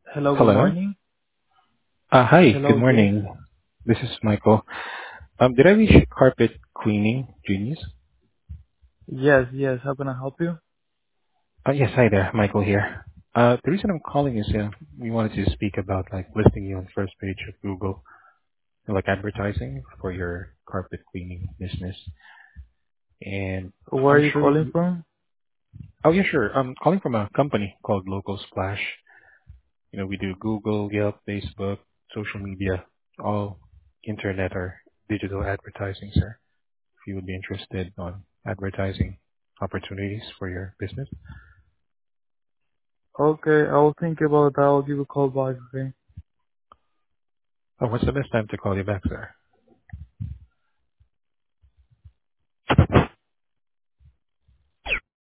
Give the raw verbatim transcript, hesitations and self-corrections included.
Hello, good Hello. morning. Uh, Hi, good Hello, yes. morning. This is Michael. Um, Did I reach Carpet Cleaning Genius? Yes, yes, how can I help you? Uh, Yes. Hi there. Michael here. Uh, The reason I'm calling is, uh we wanted to speak about, like, listing you on the first page of Google, like, advertising for your carpet cleaning business. And Where are I'm you sure calling you... from? Oh, yeah, sure. I'm calling from a company called Local Splash. You know, we do Google, Yelp, Facebook, social media, all internet or digital advertising, sir. If you would be interested on advertising opportunities for your business. Okay, I'll think about that. I'll give a call back, okay? Oh, what's the best time to call you back, sir?